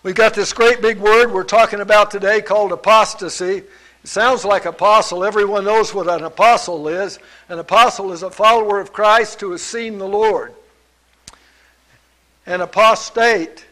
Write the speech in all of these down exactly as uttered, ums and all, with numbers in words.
We've got this great big word we're talking about today called apostasy. It sounds like apostle. Everyone knows what an apostle is. An apostle is a follower of Christ who has seen the Lord. An apostate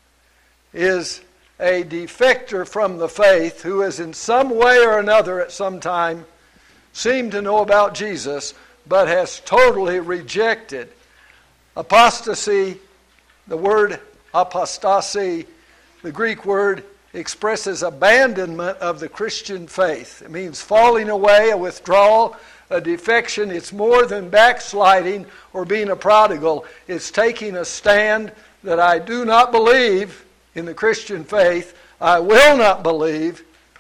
is a defector from the faith who has in some way or another at some time seemed to know about Jesus but has totally rejected. Apostasy, the word apostasy, the Greek word expresses abandonment of the Christian faith. It means falling away, a withdrawal, a defection. It's more than backsliding or being a prodigal. It's taking a stand that I do not believe in the Christian faith. I will not believe.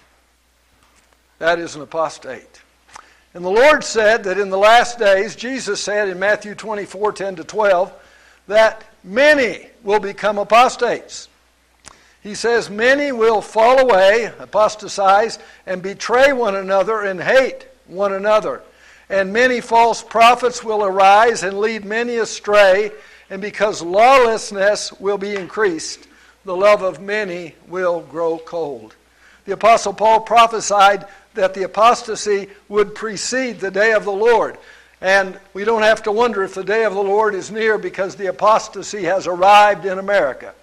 That is an apostate. And the Lord said that in the last days, Jesus said in Matthew twenty-four, ten to twelve, that many will become apostates. He says, many will fall away, apostatize, and betray one another and hate one another. And many false prophets will arise and lead many astray, and because lawlessness will be increased, the love of many will grow cold. The Apostle Paul prophesied that the apostasy would precede the day of the Lord. And we don't have to wonder if the day of the Lord is near because the apostasy has arrived in America.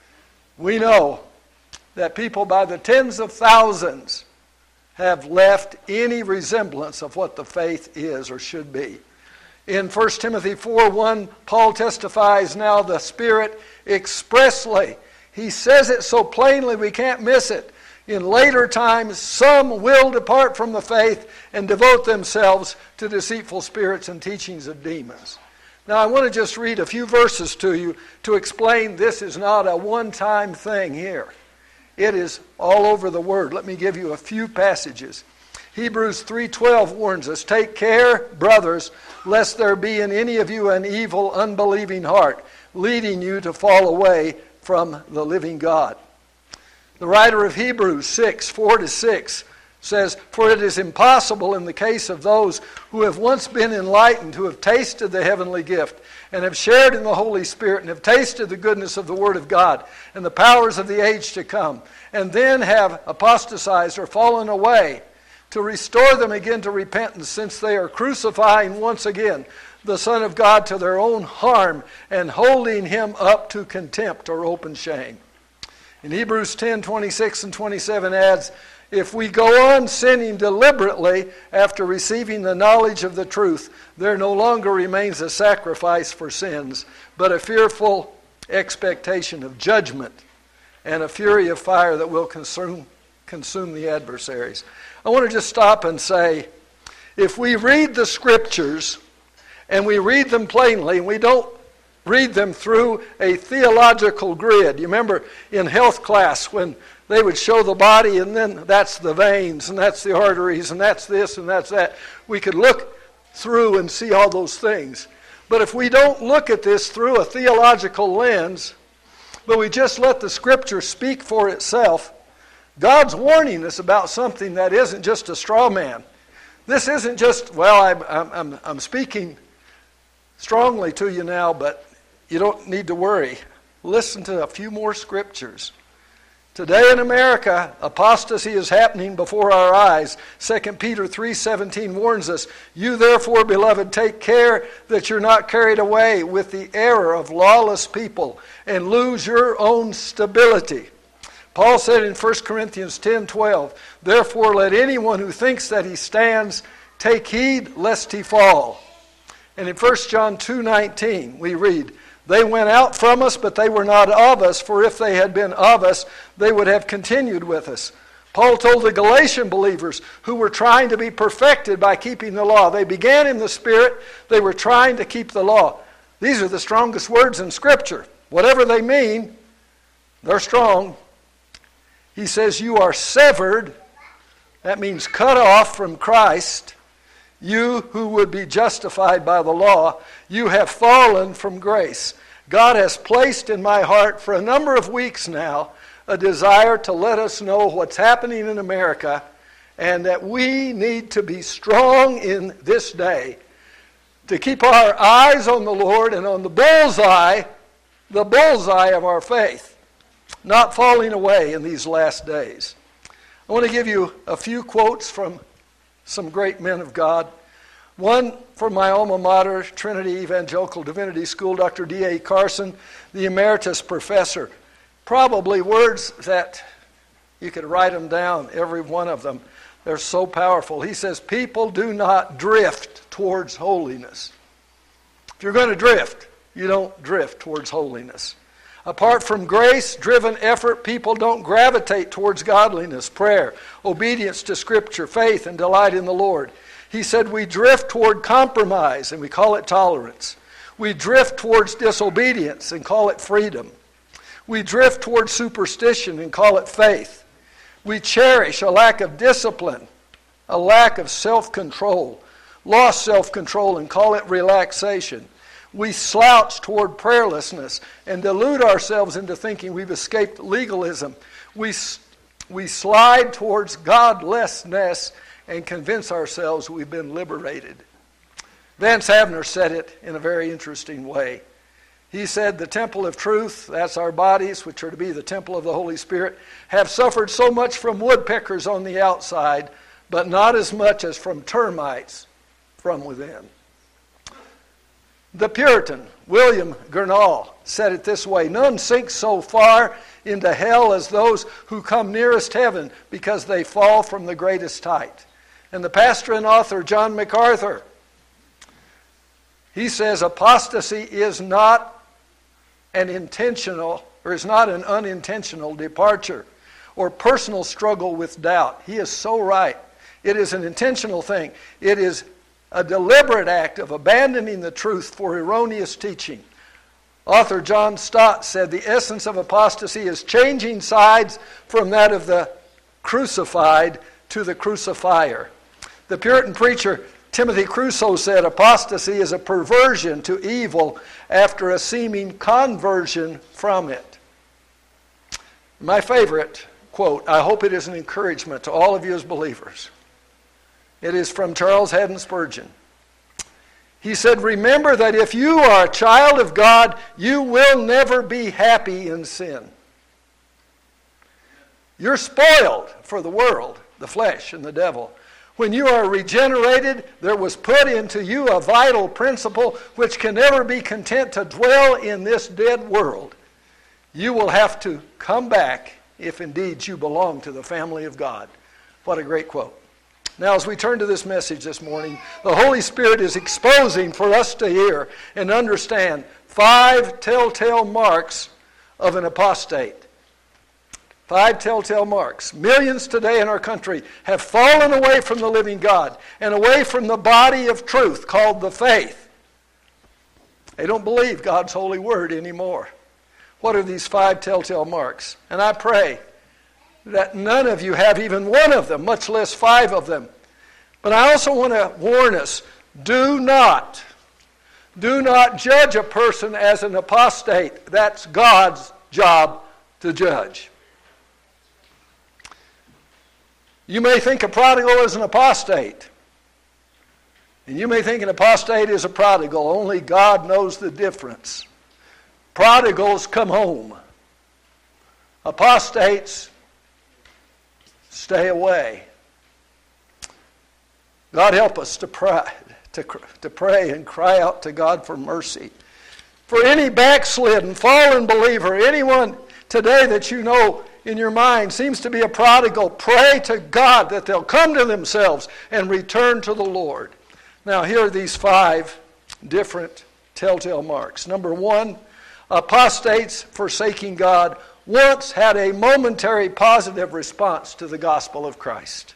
We know that people by the tens of thousands have left any resemblance of what the faith is or should be. In First Timothy four one, Paul testifies now the Spirit expressly. He says it so plainly we can't miss it. In later times, some will depart from the faith and devote themselves to deceitful spirits and teachings of demons. Now, I want to just read a few verses to you to explain this is not a one-time thing here. It is all over the Word. Let me give you a few passages. Hebrews three twelve warns us, take care, brothers, lest there be in any of you an evil, unbelieving heart, leading you to fall away from the living God. The writer of Hebrews six four to six says, for it is impossible in the case of those who have once been enlightened, who have tasted the heavenly gift, and have shared in the Holy Spirit, and have tasted the goodness of the Word of God, and the powers of the age to come, and then have apostatized or fallen away, to restore them again to repentance, since they are crucifying once again the Son of God to their own harm, and holding Him up to contempt or open shame. In Hebrews ten twenty-six and twenty-seven adds, if we go on sinning deliberately after receiving the knowledge of the truth, there no longer remains a sacrifice for sins, but a fearful expectation of judgment and a fury of fire that will consume, consume the adversaries. I want to just stop and say, if we read the Scriptures and we read them plainly, and we don't read them through a theological grid. You remember in health class when they would show the body and then that's the veins and that's the arteries and that's this and that's that. We could look through and see all those things. But if we don't look at this through a theological lens, but we just let the Scripture speak for itself, God's warning us about something that isn't just a straw man. This isn't just, well, I'm, I'm, I'm speaking strongly to you now, but you don't need to worry. Listen to a few more scriptures. Today in America, apostasy is happening before our eyes. Second Peter three seventeen warns us, you therefore, beloved, take care that you're not carried away with the error of lawless people and lose your own stability. Paul said in First Corinthians ten twelve, therefore let anyone who thinks that he stands take heed lest he fall. And in First John two nineteen we read, they went out from us, but they were not of us, for if they had been of us, they would have continued with us. Paul told the Galatian believers who were trying to be perfected by keeping the law. They began in the Spirit, they were trying to keep the law. These are the strongest words in Scripture. Whatever they mean, they're strong. He says, you are severed, that means cut off from Christ. You who would be justified by the law, you have fallen from grace. God has placed in my heart for a number of weeks now a desire to let us know what's happening in America and that we need to be strong in this day to keep our eyes on the Lord and on the bullseye, the bullseye of our faith. not falling away in these last days. I want to give you a few quotes from some great men of God. One from my alma mater, Trinity Evangelical Divinity School, Doctor D A Carson, the emeritus professor. Probably words that you could write them down, every one of them. They're so powerful. He says, people do not drift towards holiness. If you're going to drift, you don't drift towards holiness. Apart from grace-driven effort, people don't gravitate towards godliness, prayer, obedience to Scripture, faith, and delight in the Lord. He said we drift toward compromise, and we call it tolerance. We drift towards disobedience and call it freedom. We drift towards superstition and call it faith. We cherish a lack of discipline, a lack of self-control, lost self-control and call it relaxation. We slouch toward prayerlessness and delude ourselves into thinking we've escaped legalism. We, we slide towards godlessness and convince ourselves we've been liberated. Vance Havner said it in a very interesting way. He said, the temple of truth, that's our bodies, which are to be the temple of the Holy Spirit, have suffered so much from woodpeckers on the outside, but not as much as from termites from within. The Puritan, William Gurnall, said it this way, none sink so far into hell as those who come nearest heaven because they fall from the greatest height. And the pastor and author John MacArthur, he says apostasy is not an intentional, or is not an unintentional departure or personal struggle with doubt. He is so right. It is an intentional thing. It is a deliberate act of abandoning the truth for erroneous teaching. Author John Stott said the essence of apostasy is changing sides from that of the crucified to the crucifier. The Puritan preacher Timothy Crusoe said apostasy is a perversion to evil after a seeming conversion from it. My favorite quote, I hope it is an encouragement to all of you as believers. It is from Charles Haddon Spurgeon. He said, remember that if you are a child of God, you will never be happy in sin. You're spoiled for the world, the flesh, and the devil. When you are regenerated, there was put into you a vital principle which can never be content to dwell in this dead world. You will have to come back if indeed you belong to the family of God. What a great quote. Now, as we turn to this message this morning, the Holy Spirit is exposing for us to hear and understand five telltale marks of an apostate. Five telltale marks. Millions today in our country have fallen away from the living God and away from the body of truth called the faith. They don't believe God's holy word anymore. What are these five telltale marks? And I pray that none of you have even one of them, much less five of them. But I also want to warn us, do not, do not judge a person as an apostate. That's God's job to judge. You may think a prodigal is an apostate. And you may think an apostate is a prodigal. Only God knows the difference. Prodigals come home. Apostates stay away. God help us to pray, to, to pray and cry out to God for mercy. For any backslidden, fallen believer, anyone today that you know in your mind seems to be a prodigal, pray to God that they'll come to themselves and return to the Lord. Now, here are these five different telltale marks. Number one, apostates forsaking God once had a momentary positive response to the gospel of Christ.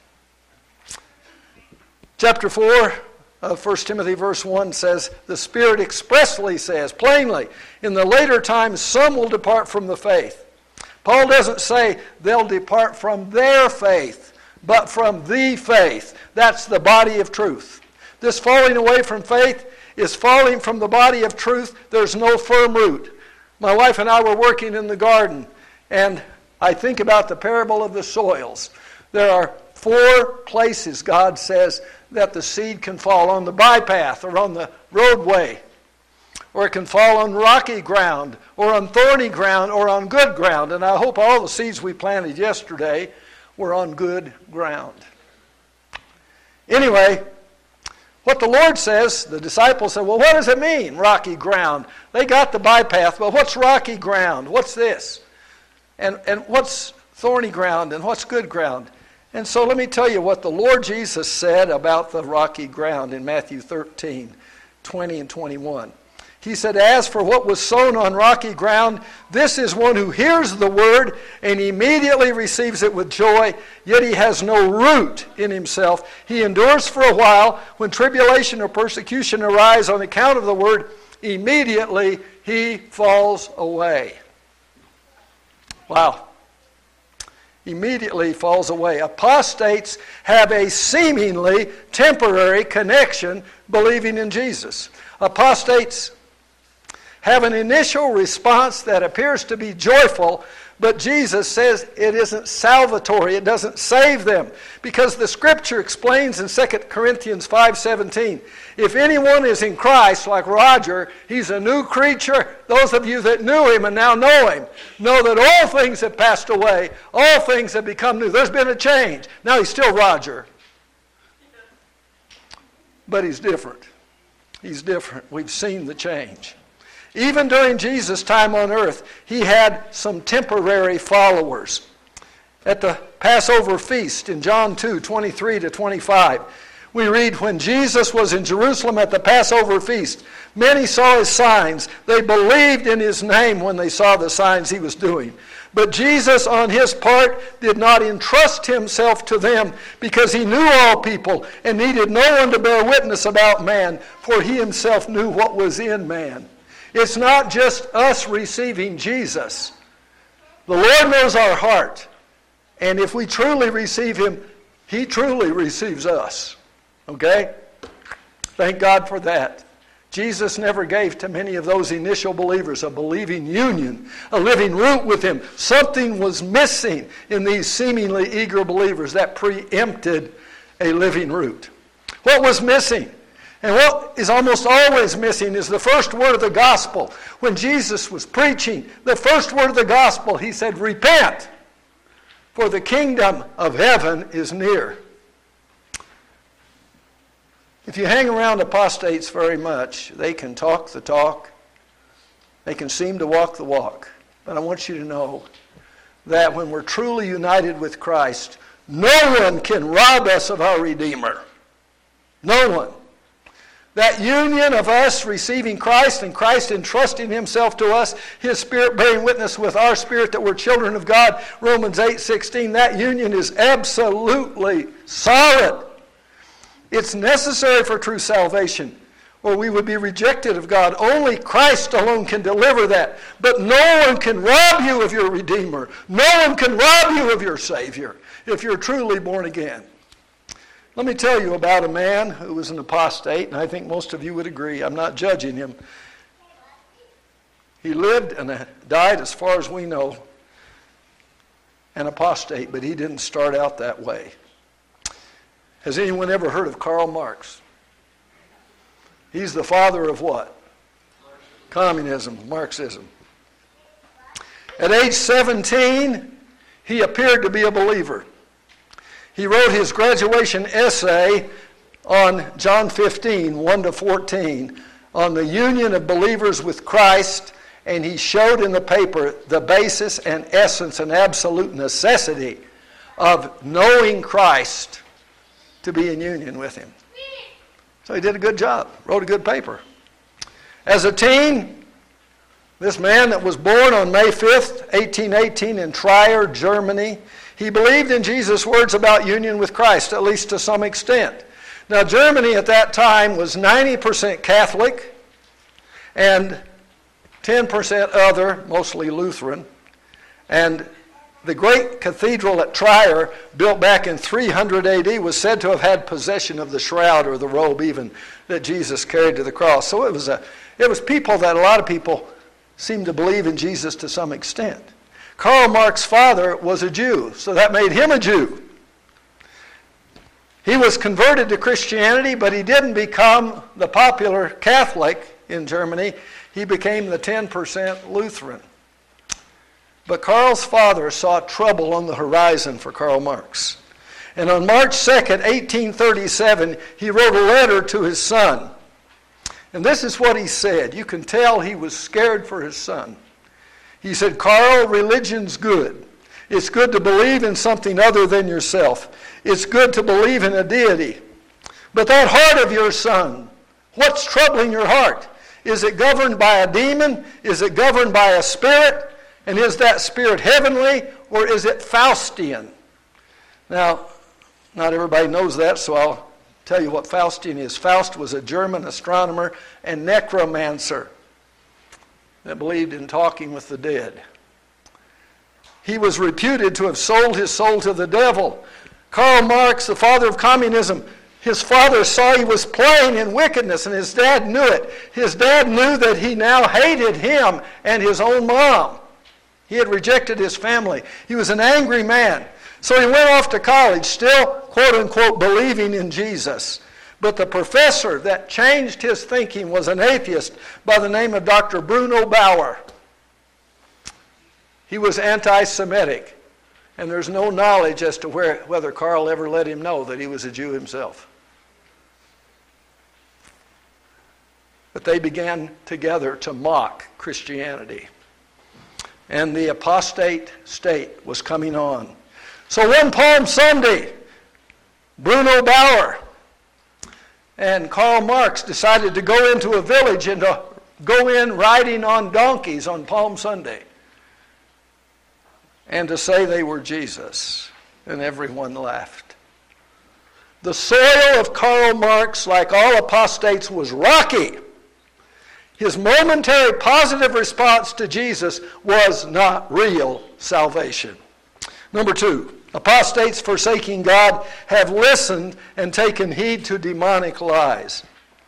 Chapter four of First Timothy verse one says, the Spirit expressly says, plainly, in the later times some will depart from the faith. Paul doesn't say they'll depart from their faith, but from the faith. That's the body of truth. This falling away from faith is falling from the body of truth. There's no firm root. My wife and I were working in the garden, and I think about the parable of the soils. There are four places, God says, that the seed can fall, on the bypath or on the roadway, or it can fall on rocky ground, or on thorny ground, or on good ground. And I hope all the seeds we planted yesterday were on good ground. Anyway, what the Lord says, the disciples said, well, what does it mean, rocky ground? They got the bypath, but what's rocky ground? What's this? And, and what's thorny ground, and what's good ground? And so let me tell you what the Lord Jesus said about the rocky ground in Matthew thirteen, twenty and twenty-one. He said, as for what was sown on rocky ground, this is one who hears the word and immediately receives it with joy, yet he has no root in himself. He endures for a while. When tribulation or persecution arise on account of the word, immediately he falls away. Wow. Immediately falls away. Apostates have a seemingly temporary connection believing in Jesus. Apostates have an initial response that appears to be joyful, but Jesus says it isn't salvatory. It doesn't save them. Because the Scripture explains in Second Corinthians five seventeen, if anyone is in Christ, like Roger, he's a new creature. Those of you that knew him and now know him, know that all things have passed away. All things have become new. There's been a change. Now he's still Roger. But he's different. He's different. We've seen the change. Even during Jesus' time on earth, he had some temporary followers. At the Passover feast in John two, twenty-three to twenty-five, we read, when Jesus was in Jerusalem at the Passover feast, many saw his signs. They believed in his name when they saw the signs he was doing. But Jesus, on his part, did not entrust himself to them because he knew all people and needed no one to bear witness about man, for he himself knew what was in man. It's not just us receiving Jesus. The Lord knows our heart. And if we truly receive him, he truly receives us. Okay? Thank God for that. Jesus never gave to many of those initial believers a believing union, a living root with him. Something was missing in these seemingly eager believers that preempted a living root. What was missing? And what is almost always missing is the first word of the gospel. When Jesus was preaching the first word of the gospel, he said, repent, for the kingdom of heaven is near. If you hang around apostates very much, they can talk the talk. They can seem to walk the walk. But I want you to know that when we're truly united with Christ, no one can rob us of our Redeemer. No one. That union of us receiving Christ and Christ entrusting himself to us, his Spirit bearing witness with our spirit that we're children of God, Romans eight sixteen, that union is absolutely solid. It's necessary for true salvation, or we would be rejected of God. Only Christ alone can deliver that. But no one can rob you of your Redeemer. No one can rob you of your Savior if you're truly born again. Let me tell you about a man who was an apostate, and I think most of you would agree. I'm not judging him. He lived and died, as far as we know, an apostate, but he didn't start out that way. Has anyone ever heard of Karl Marx? He's the father of what? Communism, Marxism. At age seventeen, he appeared to be a believer. He wrote his graduation essay on John fifteen, one to fourteen, on the union of believers with Christ, and he showed in the paper the basis and essence and absolute necessity of knowing Christ to be in union with him. So he did a good job, wrote a good paper. As a teen, this man that was born on May fifth, eighteen eighteen in Trier, Germany, he believed in Jesus' words about union with Christ, at least to some extent. Now, Germany at that time was ninety percent Catholic and ten percent other, mostly Lutheran. And the great cathedral at Trier, built back in three hundred A D, was said to have had possession of the shroud or the robe even that Jesus carried to the cross. So it was a, it was people that a lot of people seemed to believe in Jesus to some extent. Karl Marx's father was a Jew, so that made him a Jew. He was converted to Christianity, but he didn't become the popular Catholic in Germany. He became the ten percent Lutheran. But Karl's father saw trouble on the horizon for Karl Marx. And on March second, eighteen thirty-seven, he wrote a letter to his son. And this is what he said. You can tell he was scared for his son. He said, Karl, religion's good. It's good to believe in something other than yourself. It's good to believe in a deity. But that heart of yours, son, what's troubling your heart? Is it governed by a demon? Is it governed by a spirit? And is that spirit heavenly, or is it Faustian? Now, not everybody knows that, so I'll tell you what Faustian is. Faust was a German astronomer and necromancer that believed in talking with the dead. He was reputed to have sold his soul to the devil. Karl Marx, the father of communism, his father saw he was playing in wickedness, and his dad knew it. His dad knew that he now hated him and his own mom. He had rejected his family. He was an angry man. So he went off to college, still, quote-unquote, believing in Jesus. But the professor that changed his thinking was an atheist by the name of Doctor Bruno Bauer. He was anti-Semitic, and there's no knowledge as to where, whether Karl ever let him know that he was a Jew himself. But they began together to mock Christianity. And the apostate state was coming on. So one Palm Sunday, Bruno Bauer and Karl Marx decided to go into a village and to go in riding on donkeys on Palm Sunday and to say they were Jesus. And everyone laughed. The soil of Karl Marx, like all apostates, was rocky. His momentary positive response to Jesus was not real salvation. Number two, apostates forsaking God have listened and taken heed to demonic lies.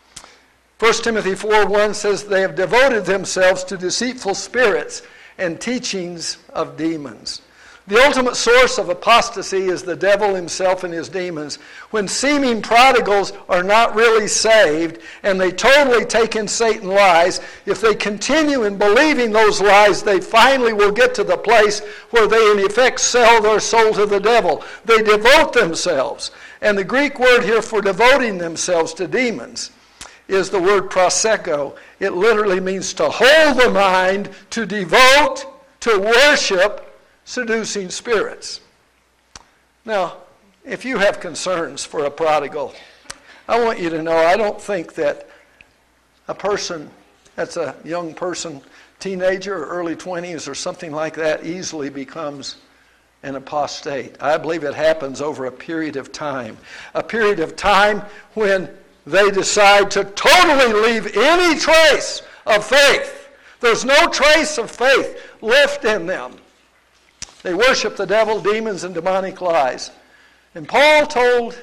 First Timothy four one says they have devoted themselves to deceitful spirits and teachings of demons. The ultimate source of apostasy is the devil himself and his demons. When seeming prodigals are not really saved and they totally take in Satan's lies, if they continue in believing those lies, they finally will get to the place where they in effect sell their soul to the devil. They devote themselves. And the Greek word here for devoting themselves to demons is the word proseko. It literally means to hold the mind, to devote, to worship seducing spirits. Now, if you have concerns for a prodigal, I want you to know I don't think that a person that's a young person, teenager or early twenties or something like that, easily becomes an apostate. I believe it happens over a period of time. A period of time when they decide to totally leave any trace of faith. There's no trace of faith left in them. They worship the devil, demons, and demonic lies. And Paul told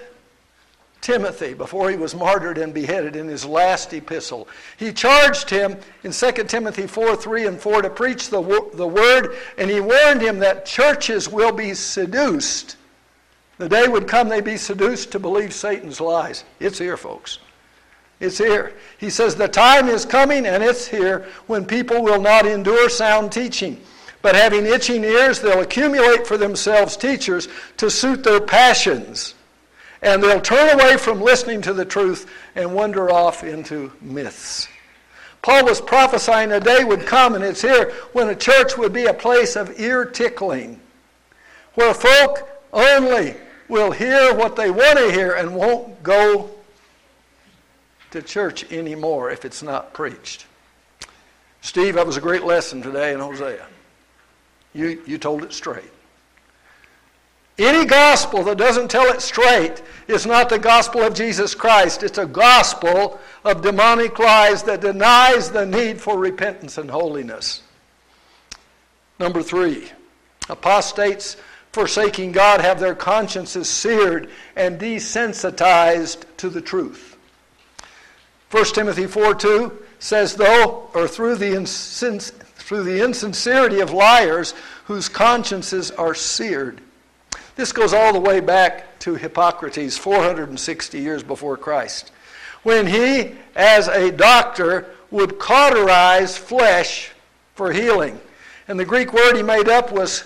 Timothy before he was martyred and beheaded in his last epistle, he charged him in Second Timothy four three and four to preach the, the word, and he warned him that churches will be seduced. The day would come they'd be seduced to believe Satan's lies. It's here, folks. It's here. He says the time is coming, and it's here, when people will not endure sound teaching. But having itching ears, they'll accumulate for themselves teachers to suit their passions. And they'll turn away from listening to the truth and wander off into myths. Paul was prophesying a day would come, and it's here, when a church would be a place of ear tickling, where folk only will hear what they want to hear and won't go to church anymore if it's not preached. Steve, that was a great lesson today in Hosea. You, you told it straight. Any gospel that doesn't tell it straight is not the gospel of Jesus Christ. It's a gospel of demonic lies that denies the need for repentance and holiness. Number three, apostates forsaking God have their consciences seared and desensitized to the truth. First Timothy four two says, though, or through the insins- through the insincerity of liars whose consciences are seared. This goes all the way back to Hippocrates, four hundred sixty years before Christ, when he, as a doctor, would cauterize flesh for healing. And the Greek word he made up was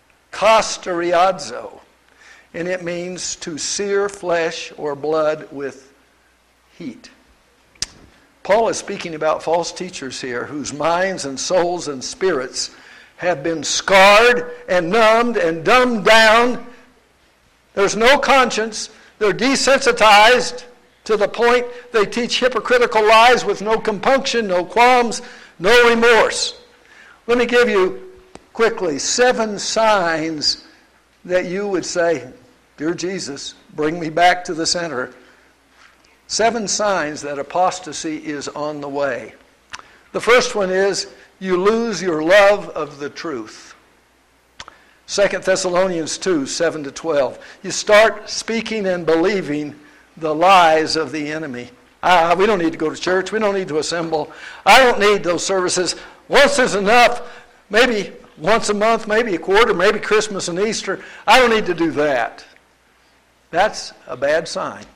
kasteriazo. And it means to sear flesh or blood with heat. Paul is speaking about false teachers here whose minds and souls and spirits have been scarred and numbed and dumbed down. There's no conscience. They're desensitized to the point they teach hypocritical lies with no compunction, no qualms, no remorse. Let me give you quickly seven signs that you would say, "Dear Jesus, bring me back to the center." Seven signs that apostasy is on the way. The first one is you lose your love of the truth. Second Thessalonians two, seven to twelve. You start speaking and believing the lies of the enemy. Ah, we don't need to go to church. We don't need to assemble. I don't need those services. Once is enough. Maybe once a month, maybe a quarter, maybe Christmas and Easter. I don't need to do that. That's a bad sign.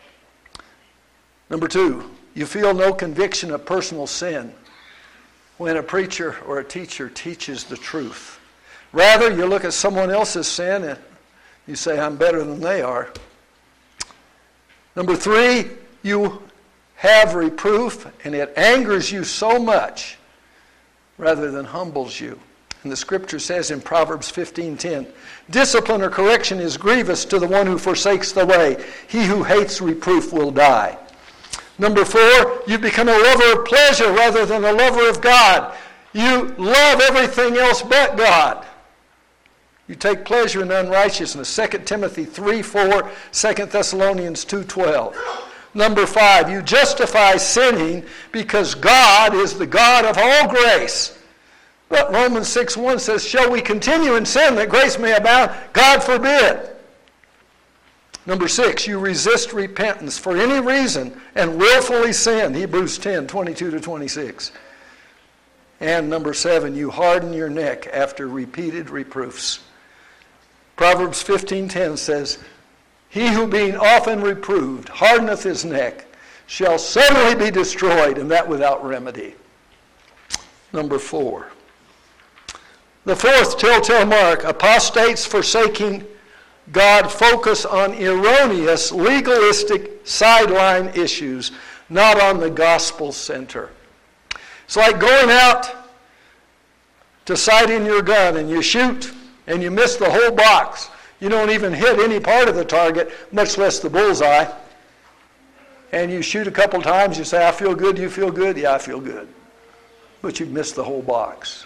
Number two, you feel no conviction of personal sin when a preacher or a teacher teaches the truth. Rather, you look at someone else's sin and you say, "I'm better than they are." Number three, you have reproof and it angers you so much rather than humbles you. And the scripture says in Proverbs fifteen ten, "Discipline or correction is grievous to the one who forsakes the way. He who hates reproof will die." Number four, you become a lover of pleasure rather than a lover of God. You love everything else but God. You take pleasure in unrighteousness. Second Timothy three four, Second Thessalonians two twelve. Number five, you justify sinning because God is the God of all grace. But Romans six one says, "Shall we continue in sin that grace may abound? God forbid." Number six, you resist repentance for any reason and willfully sin. Hebrews ten twenty-two to twenty-six. And number seven, you harden your neck after repeated reproofs. Proverbs fifteen ten says, "He who being often reproved hardeneth his neck shall suddenly be destroyed, and that without remedy." Number four. The fourth telltale mark, apostates forsaking God focus on erroneous, legalistic sideline issues, not on the gospel center. It's like going out to sighting your gun and you shoot and you miss the whole box. You don't even hit any part of the target, much less the bullseye. And you shoot a couple times, you say, "I feel good, do you feel good?" "Yeah, I feel good." But you've missed the whole box.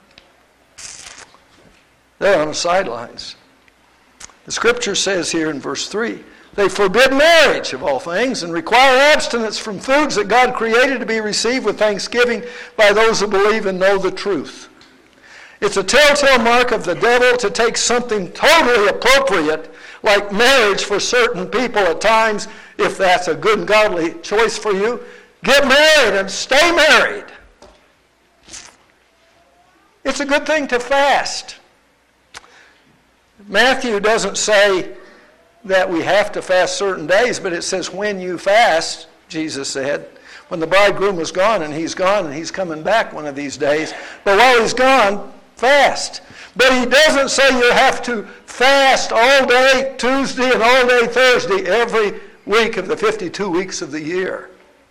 They're on the sidelines. The scripture says here in verse three, they forbid marriage of all things and require abstinence from foods that God created to be received with thanksgiving by those who believe and know the truth. It's a telltale mark of the devil to take something totally appropriate, like marriage for certain people at times, if that's a good and godly choice for you. Get married and stay married. It's a good thing to fast. Matthew doesn't say that we have to fast certain days, but it says when you fast, Jesus said. When the bridegroom was gone, and he's gone, and he's coming back one of these days. But while he's gone, fast. But he doesn't say you have to fast all day Tuesday and all day Thursday every week of the fifty-two weeks of the year.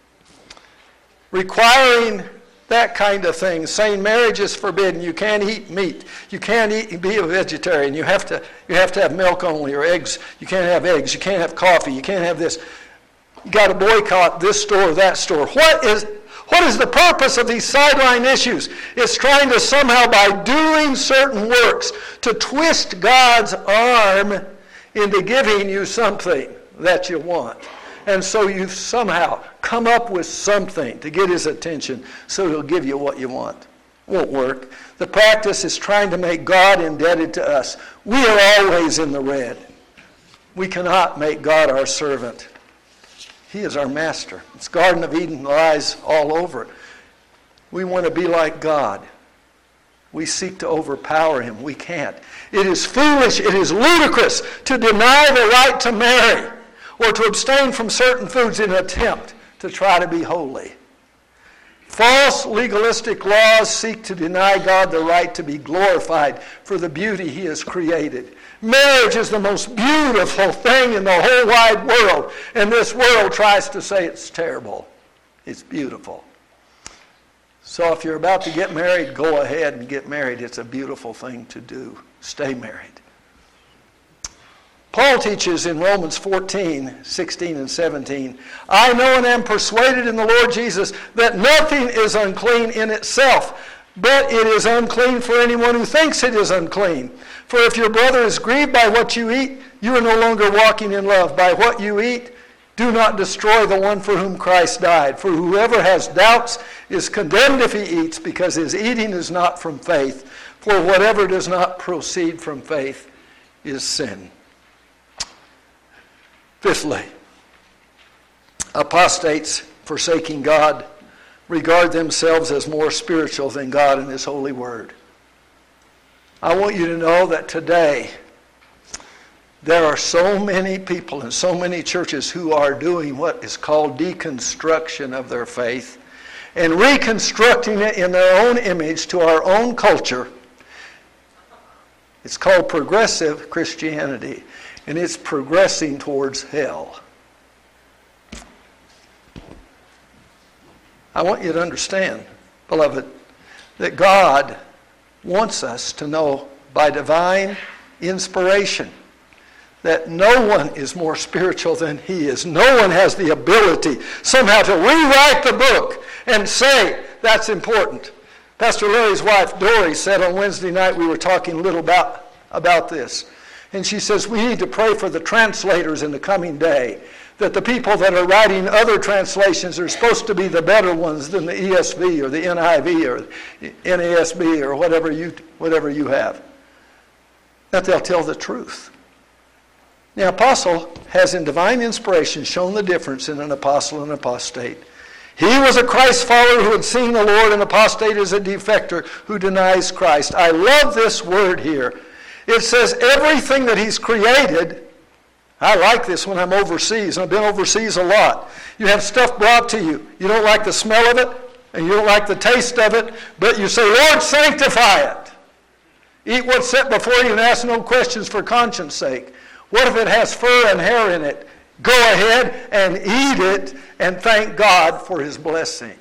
Requiring that kind of thing, saying marriage is forbidden, you can't eat meat, you can't eat, be a vegetarian, you have to you have to have milk only, or eggs, you can't have eggs, you can't have coffee, you can't have this. You got to boycott this store or that store. What is what is the purpose of these sideline issues? It's trying to somehow, by doing certain works, to twist God's arm into giving you something that you want. And so you somehow come up with something to get his attention so he'll give you what you want. Won't work. The practice is trying to make God indebted to us. We are always in the red. We cannot make God our servant. He is our master. It's Garden of Eden lies all over it. We want to be like God. We seek to overpower him. We can't. It is foolish, it is ludicrous to deny the right to marry or to abstain from certain foods in an attempt to try to be holy. False legalistic laws seek to deny God the right to be glorified for the beauty he has created. Marriage is the most beautiful thing in the whole wide world, and this world tries to say it's terrible. It's beautiful. So if you're about to get married, go ahead and get married. It's a beautiful thing to do. Stay married. Paul teaches in Romans fourteen, sixteen and seventeen, I know and am persuaded in the Lord Jesus that nothing is unclean in itself, but it is unclean for anyone who thinks it is unclean. For if your brother is grieved by what you eat, you are no longer walking in love. By what you eat, do not destroy the one for whom Christ died. For whoever has doubts is condemned if he eats, because his eating is not from faith. For whatever does not proceed from faith is sin. Fifthly, apostates, forsaking God, regard themselves as more spiritual than God and His holy word. I want you to know that today there are so many people and so many churches who are doing what is called deconstruction of their faith and reconstructing it in their own image to our own culture. It's called progressive Christianity. And it's progressing towards hell. I want you to understand, beloved, that God wants us to know by divine inspiration that no one is more spiritual than he is. No one has the ability somehow to rewrite the book and say that's important. Pastor Larry's wife, Dory, said on Wednesday night, we were talking a little about, about this. And she says, we need to pray for the translators in the coming day, that the people that are writing other translations are supposed to be the better ones than the E S V or the N I V or N A S B or whatever you, whatever you have. That they'll tell the truth. The apostle has in divine inspiration shown the difference in an apostle and an apostate. He was a Christ follower who had seen the Lord. An apostate is a defector who denies Christ. I love this word here. It says everything that he's created. I like this when I'm overseas. I've been overseas a lot. You have stuff brought to you. You don't like the smell of it, and you don't like the taste of it, but you say, Lord, sanctify it. Eat what's set before you and ask no questions for conscience sake. What if it has fur and hair in it? Go ahead and eat it and thank God for his blessing.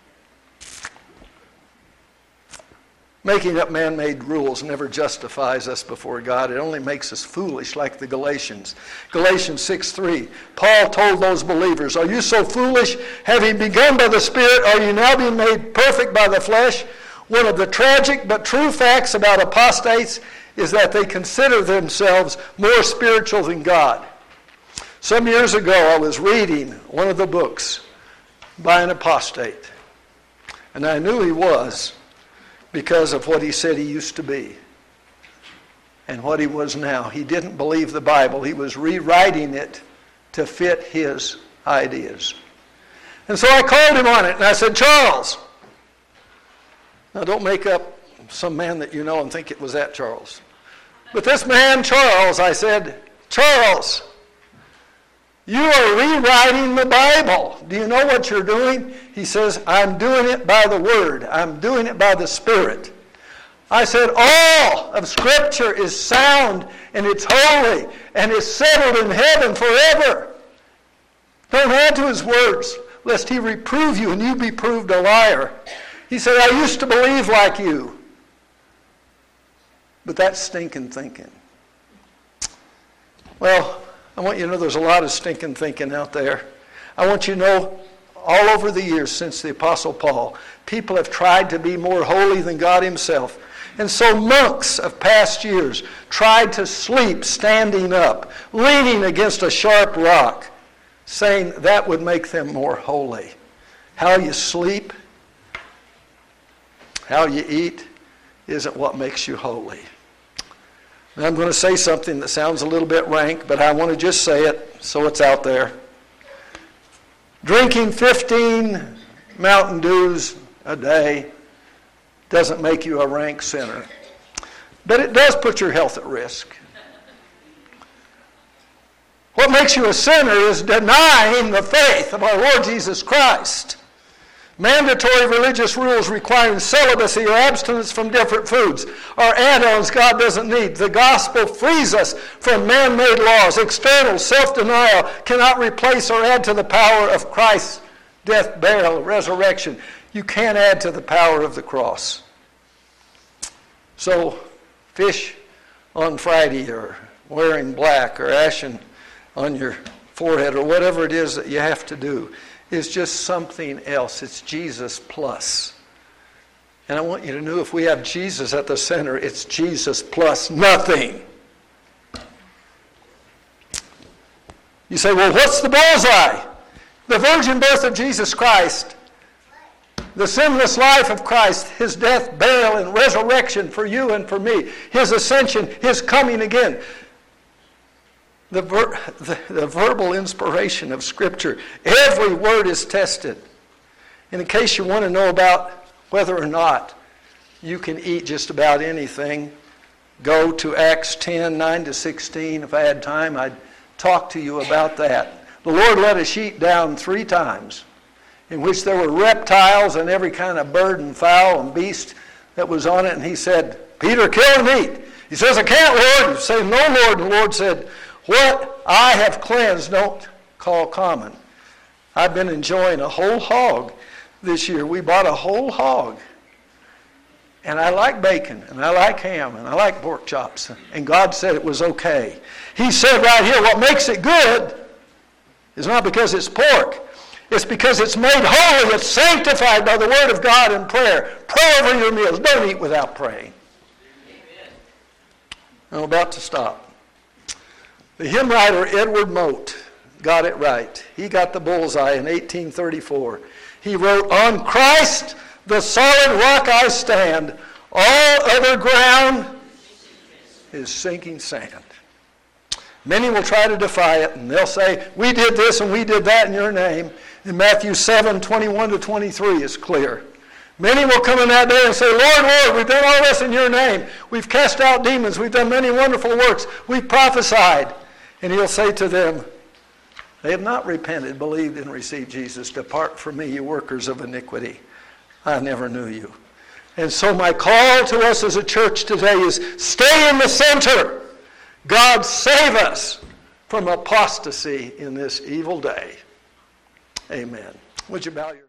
Making up man-made rules never justifies us before God. It only makes us foolish, like the Galatians. Galatians six three. Paul told those believers, are you so foolish? Having begun by the Spirit, are you now being made perfect by the flesh? One of the tragic but true facts about apostates is that they consider themselves more spiritual than God. Some years ago, I was reading one of the books by an apostate, and I knew he was because of what he said he used to be and what he was now. He didn't believe the Bible. He was rewriting it to fit his ideas. And so I called him on it, and I said, Charles, now don't make up some man that you know and think it was that Charles. But this man, Charles, I said, Charles, you are rewriting the Bible. Do you know what you're doing? He says, I'm doing it by the Word. I'm doing it by the Spirit. I said, all of Scripture is sound and it's holy and it's settled in heaven forever. Don't add to his words, lest he reprove you and you be proved a liar. He said, I used to believe like you. But that's stinking thinking. Well, I want you to know there's a lot of stinking thinking out there. I want you to know all over the years since the Apostle Paul, people have tried to be more holy than God himself. And so monks of past years tried to sleep standing up, leaning against a sharp rock, saying that would make them more holy. How you sleep, how you eat, isn't what makes you holy. And I'm going to say something that sounds a little bit rank, but I want to just say it so it's out there. Drinking fifteen Mountain Dews a day doesn't make you a rank sinner, but it does put your health at risk. What makes you a sinner is denying the faith of our Lord Jesus Christ. Mandatory religious rules requiring celibacy or abstinence from different foods are add-ons God doesn't need. The gospel frees us from man-made laws. External self-denial cannot replace or add to the power of Christ's death, burial, resurrection. You can't add to the power of the cross. So, fish on Friday, or wearing black, or ashen on your forehead, or whatever it is that you have to do, is just something else. It's Jesus plus. And I want you to know, if we have Jesus at the center, it's Jesus plus nothing. You say, well, what's the bullseye? The virgin birth of Jesus Christ, the sinless life of Christ, his death, burial, and resurrection for you and for me, his ascension, his coming again. The, ver- the, the verbal inspiration of Scripture. Every word is tested. And in case you want to know about whether or not you can eat just about anything, go to Acts ten, nine to sixteen. If I had time, I'd talk to you about that. The Lord let a sheet down three times, in which there were reptiles and every kind of bird and fowl and beast that was on it. And he said, Peter, kill and eat. He says, I can't, Lord. He said, no, Lord. And the Lord said, what I have cleansed, don't call common. I've been enjoying a whole hog this year. We bought a whole hog. And I like bacon, and I like ham, and I like pork chops. And God said it was okay. He said right here, what makes it good is not because it's pork. It's because it's made holy. It's sanctified by the Word of God and prayer. Pray over your meals. Don't eat without praying. Amen. I'm about to stop. The hymn writer Edward Mote got it right. He got the bullseye in eighteen thirty-four. He wrote, on Christ, the solid rock I stand. All other ground is sinking sand. Many will try to defy it, and they'll say, we did this and we did that in your name. In Matthew seven, twenty-one to twenty-three is clear. Many will come in that day and say, Lord, Lord, we've done all this in your name. We've cast out demons. We've done many wonderful works. We've prophesied. And he'll say to them, they have not repented, believed, and received Jesus. Depart from me, you workers of iniquity. I never knew you. And so my call to us as a church today is stay in the center. God save us from apostasy in this evil day. Amen. Would you bow your